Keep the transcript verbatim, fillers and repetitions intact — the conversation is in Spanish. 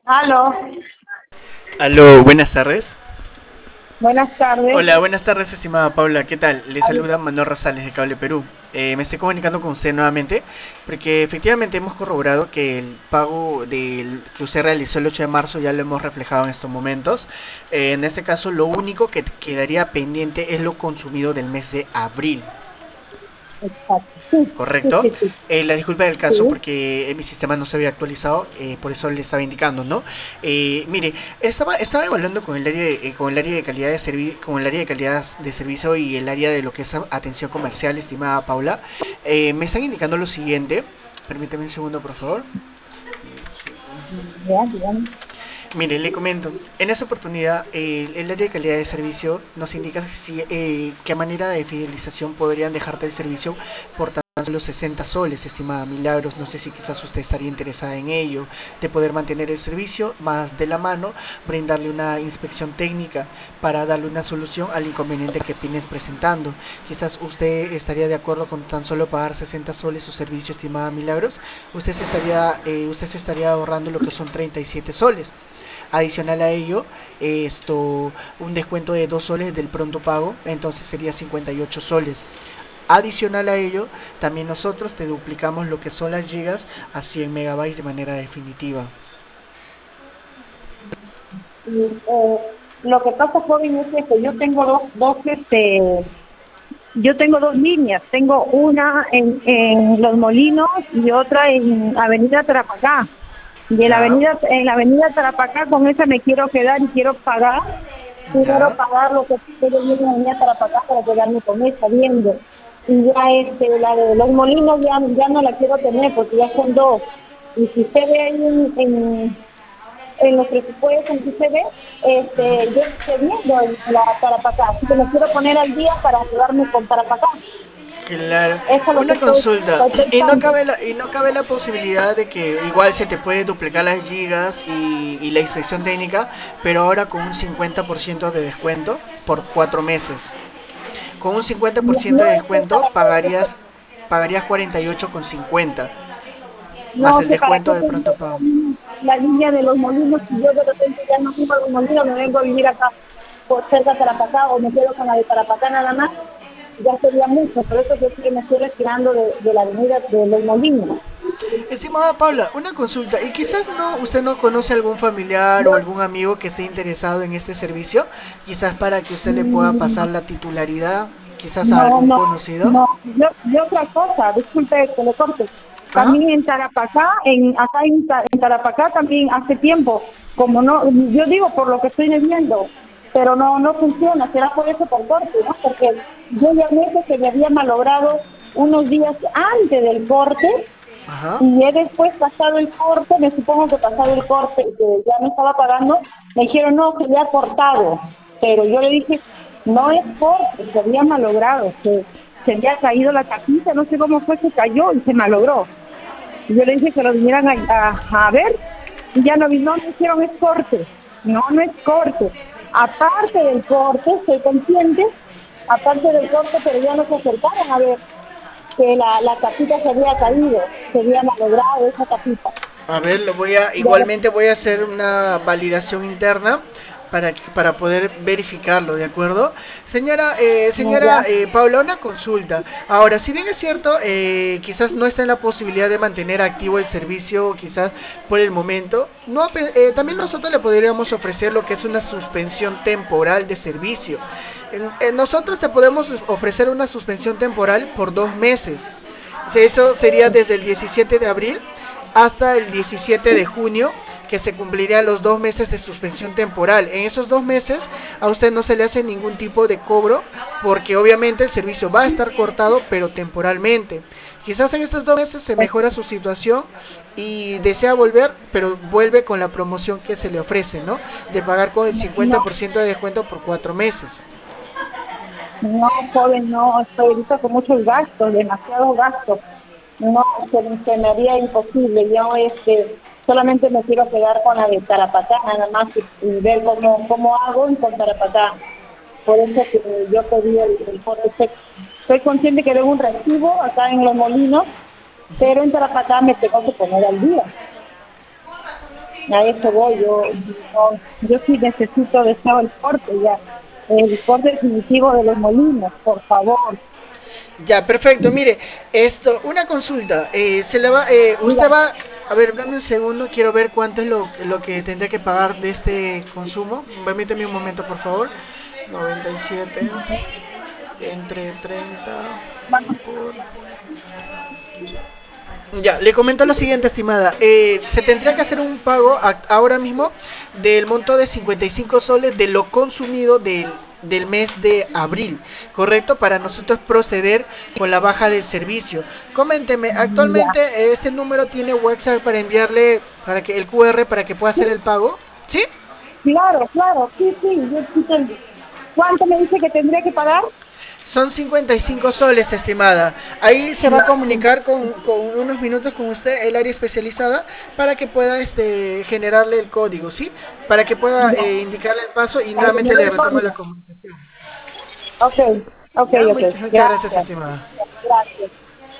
Aló, Aló, buenas tardes. buenas tardes. Hola, buenas tardes, estimada Paula. ¿Qué tal? Le saluda Manuel Rosales de Cable Perú. Eh, me estoy comunicando con usted nuevamente porque efectivamente hemos corroborado que el pago del, que usted realizó el ocho de marzo ya lo hemos reflejado en estos momentos. Eh, en este caso, lo único que quedaría pendiente es lo consumido del mes de abril. Exacto. Sí, sí, Correcto. sí, sí, Eh, la disculpa del caso sí. porque en mi sistema no se había actualizado, eh, por eso le estaba indicando, ¿no? Eh, mire, estaba, estaba evaluando con el área de, eh, con el área de calidad de servicio, con el área de calidad de servicio y el área de lo que es atención comercial, estimada Paula. Eh, me están indicando lo siguiente. Permítame un segundo, por favor. Ya, dígame. Mire, le comento, en esta oportunidad eh, el área de calidad de servicio nos indica si, eh, qué manera de fidelización podrían dejarte el servicio por tan solo sesenta soles, estimada Milagros. No sé si quizás usted estaría interesada en ello, de poder mantener el servicio más de la mano, brindarle una inspección técnica para darle una solución al inconveniente que vienes presentando. Quizás usted estaría de acuerdo con tan solo pagar sesenta soles su servicio, estimada Milagros. Usted se estaría, eh, usted se estaría ahorrando lo que son treinta y siete soles. Adicional a ello, esto, un descuento de dos soles del pronto pago, entonces sería cincuenta y ocho soles. Adicional a ello, también nosotros te duplicamos lo que son las gigas a cien megabytes de manera definitiva. Y, eh, lo que pasa, joven, es que yo tengo dos, dos, este, yo tengo dos líneas. Tengo una en, en Los Molinos y otra en Avenida Tarapacá. Y en la Ya, avenida, en la avenida Tarapacá, con esa me quiero quedar y quiero pagar. Primero ya. pagar lo que ustedes vienen en la avenida Tarapacá para quedarme con esa viendo. Y ya este, la de Los Molinos ya, ya no la quiero tener porque ya son dos. Y si usted ve ahí en, en, en los presupuestos, si usted ve, este, yo estoy viendo en la Tarapacá. Así que me quiero poner al día para quedarme con Tarapacá. Claro, Eso es lo que una estoy, consulta. estoy Y no pensando. cabe la, y no cabe la posibilidad de que igual se te puede duplicar las gigas y, y la inspección técnica, pero ahora con un cincuenta por ciento de descuento por cuatro meses. Con un cincuenta por No, ciento no de es que descuento para qué, pagarías, pagarías cuarenta y ocho con cincuenta más no el sé para descuento qué de tengo pronto pago. la línea de Los Molinos si yo de repente ya no vivo en Los Molinos, me vengo a vivir acá por cerca de Tarapacá o me quedo con la de Tarapacá nada más, ya sería mucho. Por eso yo sí que me estoy retirando de, de la avenida de Los Molinos. Estimada Paula, una consulta. ¿Y quizás no usted no conoce algún familiar o algún amigo que esté interesado en este servicio? Quizás para que usted le pueda pasar Mm, la titularidad, quizás a No, algún no, conocido. no. Yo, y otra cosa, disculpe que le corte. Ajá. También en Tarapacá, en, acá en, Ta- en Tarapacá también hace tiempo, como no, yo digo por lo que estoy viendo, pero no, no funciona, será por eso por corte, ¿no? Porque yo llamé que me había malogrado unos días antes del corte Ajá. y he después pasado el corte, me supongo que pasado el corte, que ya me estaba pagando, me dijeron no, se había cortado, pero yo le dije, no es corte, se había malogrado, se, se había caído la tapita, no sé cómo fue, se cayó y se malogró. Y yo le dije que lo vinieran a, a, a ver, y ya no vino, no me hicieron es corte, no, no es corte. Aparte del corte, estoy consciente, aparte del corte, pero ya no se acercaron a ver que la, la tapita se había caído, se había malogrado esa tapita. A ver, lo voy a, Ya, igualmente voy a hacer una validación interna para, que- para poder verificarlo, ¿de acuerdo? Señora, eh, ya, señora eh, Paula, una consulta. Ahora, si bien es cierto, eh, quizás no está en la posibilidad de mantener activo el servicio, quizás por el momento, no, pe- eh, también nosotros le podríamos ofrecer lo que es una suspensión temporal de servicio. En- en nosotros te podemos ofrecer una suspensión temporal por dos meses. Sí, eso sería desde el diecisiete de abril hasta el diecisiete de junio, que se cumplirían los dos meses de suspensión temporal. En esos dos meses a usted no se le hace ningún tipo de cobro porque obviamente el servicio va a estar cortado pero temporalmente. Quizás en estos dos meses se mejora su situación y desea volver, pero vuelve con la promoción que se le ofrece, ¿no? De pagar con el no, cincuenta por ciento de descuento por cuatro meses. no, joven, no, estoy ahorita con muchos gastos, demasiados gastos. No, se, se me haría imposible. Yo este, solamente me quiero quedar con la de Tarapacá, nada más, y, y ver cómo, cómo hago y con Tarapacá. Por eso que yo pedí el, el corte seco. Soy consciente que debo un recibo acá en Los Molinos, pero en Tarapacá me tengo que poner al día. A eso voy, yo, yo, yo sí necesito deseo el corte ya, el corte definitivo de los molinos, por favor. Ya, perfecto. Mire, esto, una consulta. Eh, se le va, eh, Mira, usted va, a ver, dame un segundo. Quiero ver cuánto es lo, lo que tendría que pagar de este consumo. Permíteme un momento, por favor. noventa y siete entre treinta por... Ya, le comento lo siguiente, estimada. Eh, se tendría que hacer un pago a- ahora mismo del monto de cincuenta y cinco soles de lo consumido del, del mes de abril, ¿correcto? Para nosotros proceder con la baja del servicio. Coménteme, ya, actualmente eh, este número tiene WhatsApp para enviarle para que el Q R para que pueda sí, hacer el pago, ¿sí? claro, claro, sí, sí, yo sí tengo. ¿Cuánto me dice que tendría que pagar? Son cincuenta y cinco soles, estimada. Ahí se va a comunicar con, con unos minutos con usted, el área especializada, para que pueda este, generarle el código, ¿sí? Para que pueda Ya, eh, indicarle el paso y para que me nuevamente dé le el retomo la código. comunicación. Ok, ok, Ya, ok, muchas, muchas gracias, gracias, estimada. gracias.